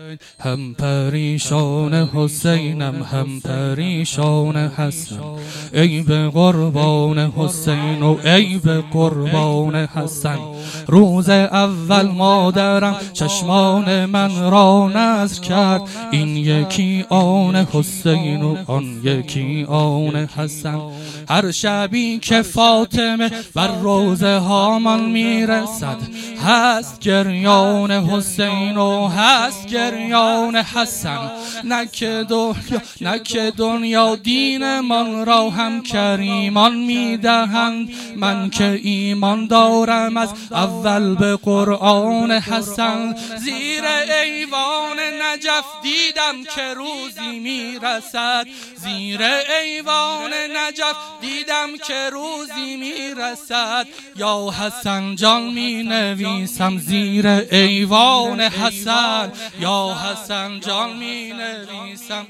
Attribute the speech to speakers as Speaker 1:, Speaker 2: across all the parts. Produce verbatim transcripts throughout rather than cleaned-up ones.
Speaker 1: هم پریشان حسینم هم پریشان حسن، ای به قربان حسین و ای به قربان حسن. روز اول مادرم چشمان من را نذر کرد، این یکی آن حسین و آن یکی آن حسن. هر شبی که فاطمه بر روزه هامان میرسد، هست گریان حسین و هست گریان حسن. نه که دنیا نه که دنیا دین من را هم کریمان میدهند، من که ایمان دارم از اول به قرآن حسن. زیر ایوان نجف دیدم که روزی میرسد، زیر ایوان نجف دیدم که روزی میرسد. یا حسن جان می نویسم زیر ایوان حسن، یا حسن جان می نویسم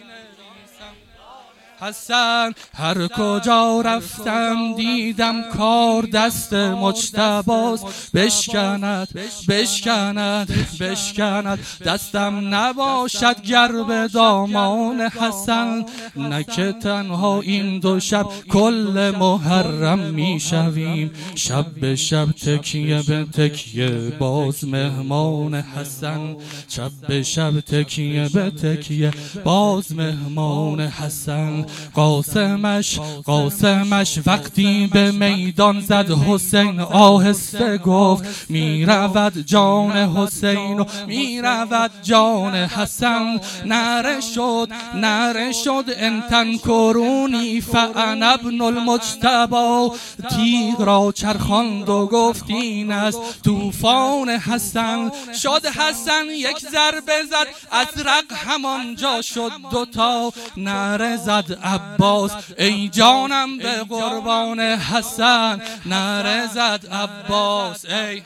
Speaker 1: حسن. هر کجا رفتم دیدم کار دست مجتباست، بشکند بشکند بشکند دستم نباشد گر به دامان حسن. نه که تنها این دو شب کل محرم میشویم، شب به شب تکیه به تکیه باز مهمان حسن، شب به شب تکیه به تکیه باز مهمان حسن. قاسمش قاسمش وقتی به میدان زد حسین آهسته گفت، می رود جان حسین و می رود جان حسن. نره شد نره شد انتن کرونی فانا ابن المجتبی، تیغ را چرخاند و گفت این است طوفان حسن. شد حسن یک ضربه زد ازرق همانجا شد دوتا، نره زد عباس ای جانم به قربان حسن، نره زد عباس ای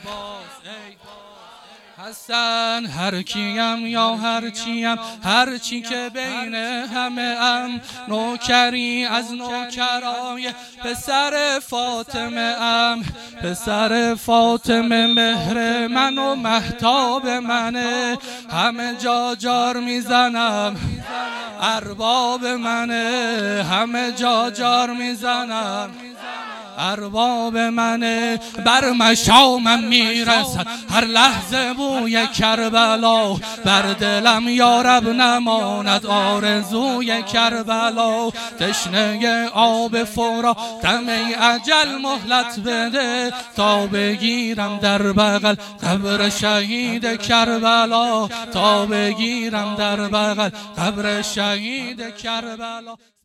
Speaker 1: حسن. هر کیم یا هر چیم هر چی که بین همه ام، نوکری از نوکرای پسر فاطمه ام. پسر فاطمه مهر من و مهتاب منه، همه جا جار میزنم ارباب منه، همه جا جار میزنم ارباب منه. بر مشامم میرسد هر لحظه بوی کربلا، بر دلم یارب نماند آرزوی کربلا. تشنه آب فرا دم اجل مهلت بده، تا بگیرم در بغل قبر شهید کربلا، تا بگیرم در بغل قبر شهید کربلا.